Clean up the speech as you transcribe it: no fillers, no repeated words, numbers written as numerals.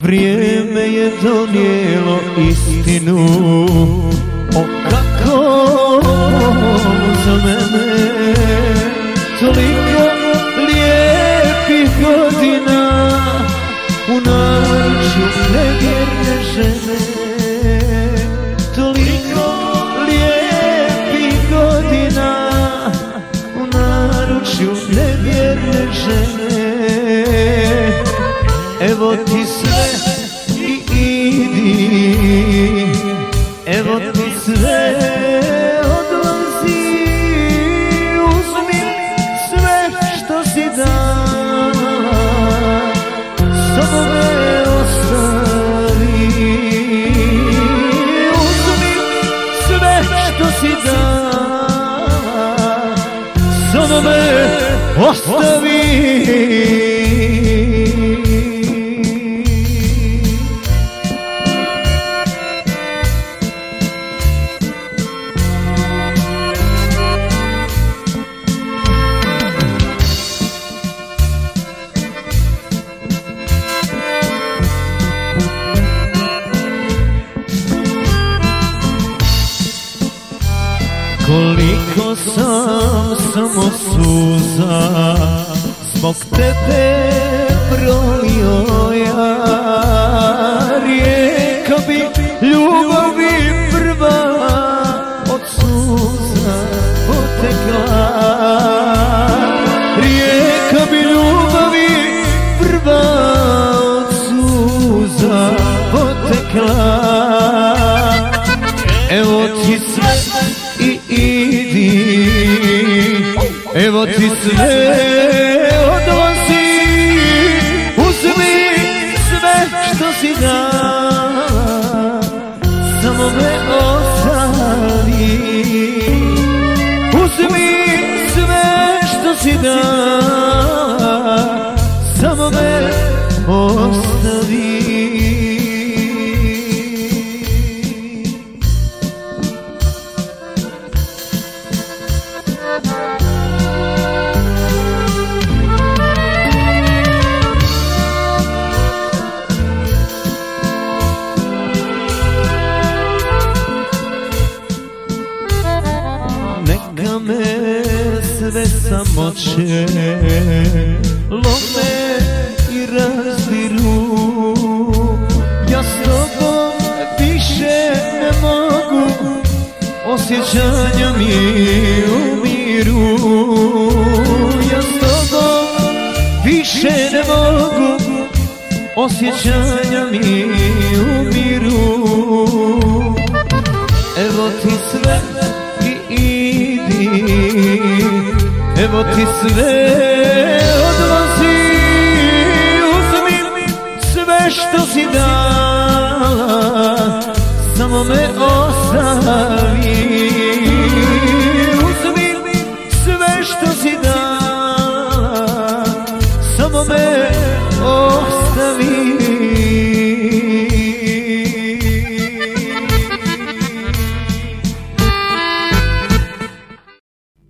Vrijeme je donijelo istinu, o kako za mene toliko lijepih godina u naručju nevjerne žene. Toliko lijepih godina u naručju nevjerne žene. Evo ti sve i idi, evo ti sve odlazi, uzmi sve što si dala, samo me ostavi. Uzmi sve što si dala, samo me ostavi. Koliko sam samo suza zbog tebe prolio ja, rijeka bi ljubavi prva od suza potekla. Rijeka bi ljubavi prva od suza potekla. Evo ti sve i idi, evo ti sve odlazi, uzmi sve što si dala, samo me ostavi. Uzmi sve što si dala, samo me ostavi. Neka me sve samoće lome i razdiru, ja s tobom više ne mogu, osjećanja mi umiru. Ja s tobom više ne mogu, osjećanja mi umiru. Evo ti sve i idi, evo ti sve odlazi, uzmi sve što si dala, samo me ostavi.